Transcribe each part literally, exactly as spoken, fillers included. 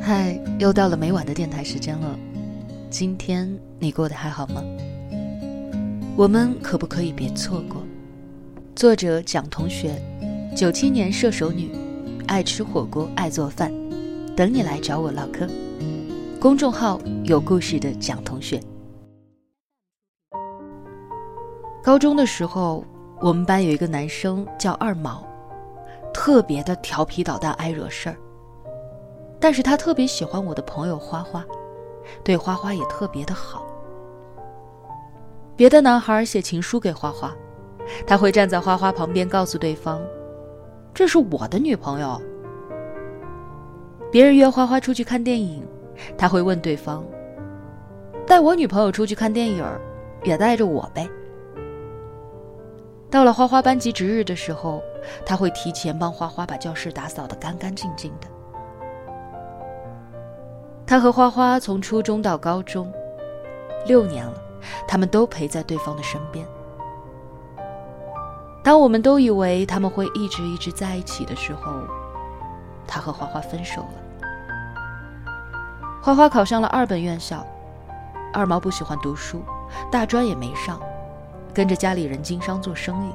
嗨，又到了每晚的电台时间了。今天你过得还好吗？我们可不可以别错过？作者蒋同学，九七年射手女，爱吃火锅，爱做饭，等你来找我唠嗑。公众号有故事的蒋同学。高中的时候，我们班有一个男生叫二毛，特别的调皮捣蛋，爱惹事儿。但是他特别喜欢我的朋友花花，对花花也特别的好。别的男孩写情书给花花，他会站在花花旁边告诉对方，这是我的女朋友。别人约花花出去看电影，他会问对方，带我女朋友出去看电影，也带着我呗。到了花花班级值日的时候，他会提前帮花花把教室打扫得干干净净的。他和花花从初中到高中六年了，他们都陪在对方的身边。当我们都以为他们会一直一直在一起的时候，他和花花分手了。花花考上了二本院校，二毛不喜欢读书，大专也没上，跟着家里人经商做生意。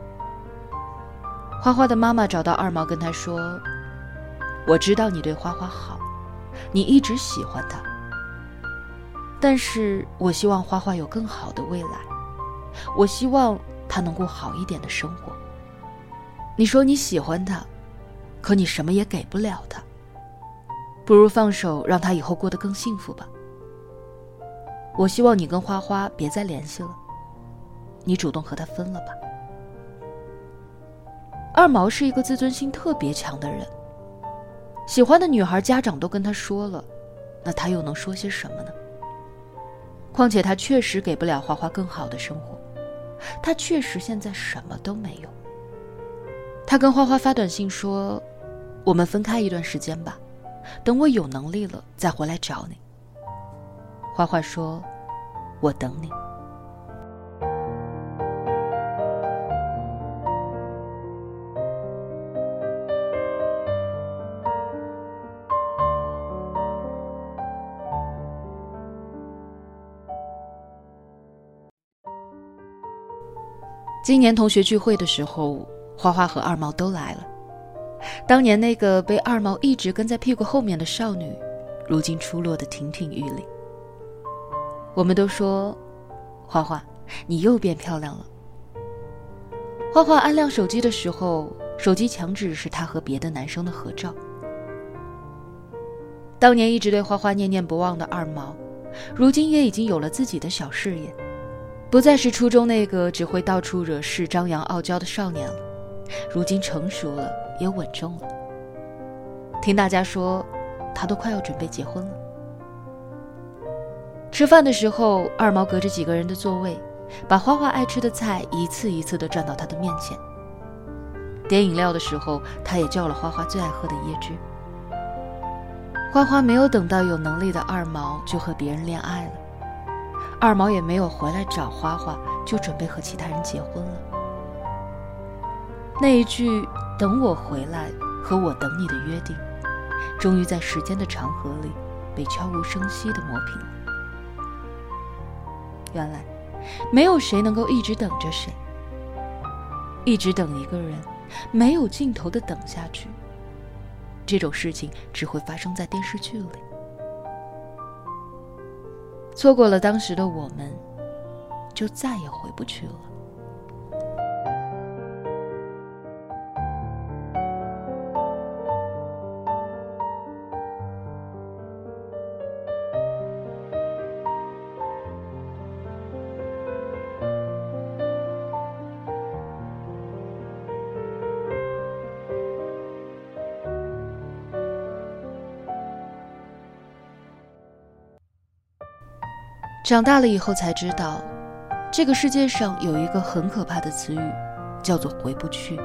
花花的妈妈找到二毛跟他说，我知道你对花花好，你一直喜欢她，但是我希望花花有更好的未来，我希望她能过好一点的生活。你说你喜欢她，可你什么也给不了她，不如放手让她以后过得更幸福吧。我希望你跟花花别再联系了，你主动和她分了吧。二毛是一个自尊心特别强的人，喜欢的女孩家长都跟他说了，那他又能说些什么呢？况且他确实给不了花花更好的生活，他确实现在什么都没有。他跟花花发短信说，我们分开一段时间吧，等我有能力了再回来找你。花花说，我等你。今年同学聚会的时候，花花和二毛都来了。当年那个被二毛一直跟在屁股后面的少女，如今出落得亭亭玉立。我们都说，花花，你又变漂亮了。花花按亮手机的时候，手机墙纸是她和别的男生的合照。当年一直对花花念念不忘的二毛，如今也已经有了自己的小事业，不再是初中那个只会到处惹事、张扬傲娇的少年了，如今成熟了，也稳重了。听大家说，他都快要准备结婚了。吃饭的时候，二毛隔着几个人的座位，把花花爱吃的菜一次一次地转到他的面前。点饮料的时候，他也叫了花花最爱喝的椰汁。花花没有等到有能力的二毛就和别人恋爱了，二毛也没有回来找花花，就准备和其他人结婚了。那一句等我回来和我等你的约定，终于在时间的长河里被悄无声息地磨平了。原来没有谁能够一直等着谁，一直等一个人没有尽头地等下去，这种事情只会发生在电视剧里。错过了当时的我们，就再也回不去了。长大了以后才知道，这个世界上有一个很可怕的词语，叫做回不去。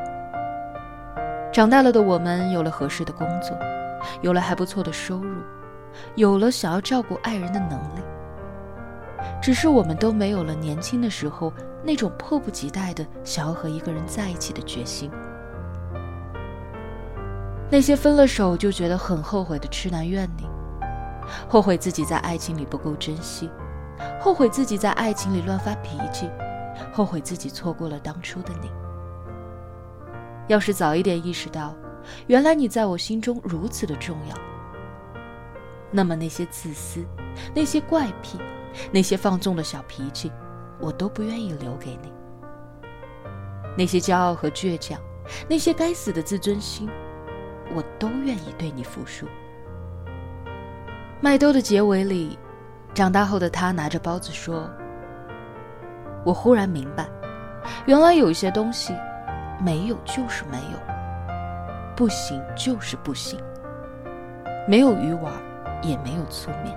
长大了的我们有了合适的工作，有了还不错的收入，有了想要照顾爱人的能力，只是我们都没有了年轻的时候那种迫不及待的想要和一个人在一起的决心。 那些分了手就觉得很后悔的痴男怨女，后悔自己在爱情里不够珍惜，后悔自己在爱情里乱发脾气，后悔自己错过了当初的你。要是早一点意识到，原来你在我心中如此的重要，那么那些自私，那些怪癖，那些放纵的小脾气，我都不愿意留给你。那些骄傲和倔强，那些该死的自尊心，我都愿意对你服输。麦兜的结尾里，长大后的他拿着包子说，我忽然明白，原来有一些东西没有就是没有，不行就是不行，没有鱼丸也没有粗面。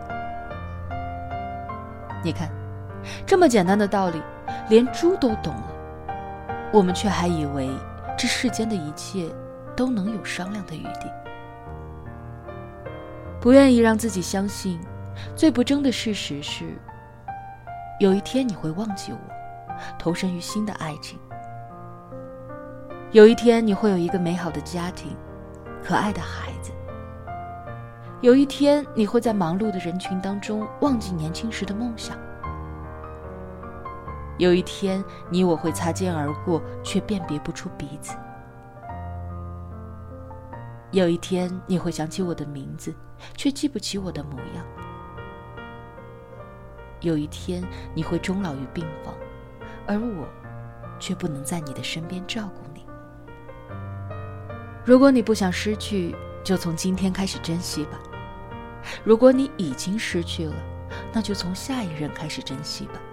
你看，这么简单的道理连猪都懂了，我们却还以为这世间的一切都能有商量的余地。不愿意让自己相信最不争的事实是，有一天你会忘记我，投身于新的爱情。有一天你会有一个美好的家庭，可爱的孩子。有一天你会在忙碌的人群当中忘记年轻时的梦想。有一天你我会擦肩而过，却辨别不出彼此。有一天你会想起我的名字，却记不起我的模样。有一天你会终老于病房，而我却不能在你的身边照顾你。如果你不想失去，就从今天开始珍惜吧。如果你已经失去了，那就从下一任开始珍惜吧。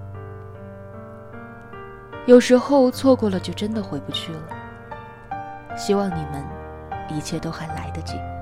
有时候错过了就真的回不去了。希望你们一切都还来得及。